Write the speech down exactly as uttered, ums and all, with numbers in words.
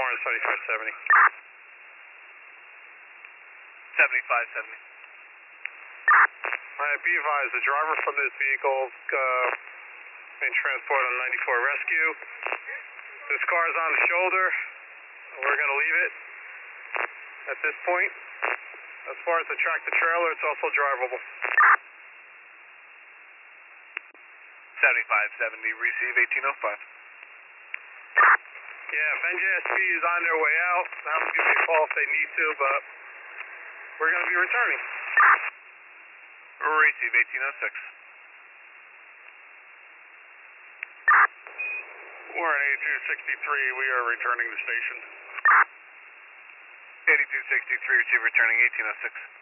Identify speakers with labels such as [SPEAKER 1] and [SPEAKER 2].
[SPEAKER 1] Lawrence, seventy-five seventy.
[SPEAKER 2] seventy-five seventy.
[SPEAKER 1] Alright, be advised, the driver from this vehicle uh, being transported on ninety-four rescue. This car is on the shoulder. We're going to leave it at this point. As far as the tractor trailer, it's also drivable.
[SPEAKER 2] seventy-five seventy, receive eighteen oh five.
[SPEAKER 1] Yeah, if N J S P is on their way out, have them give me a call if they need to, but we're going to be returning.
[SPEAKER 2] Receive eighteen oh six.
[SPEAKER 1] We're at eighty-two sixty-three, we are returning to station.
[SPEAKER 2] eighty-two sixty-three, receive returning eighteen oh six.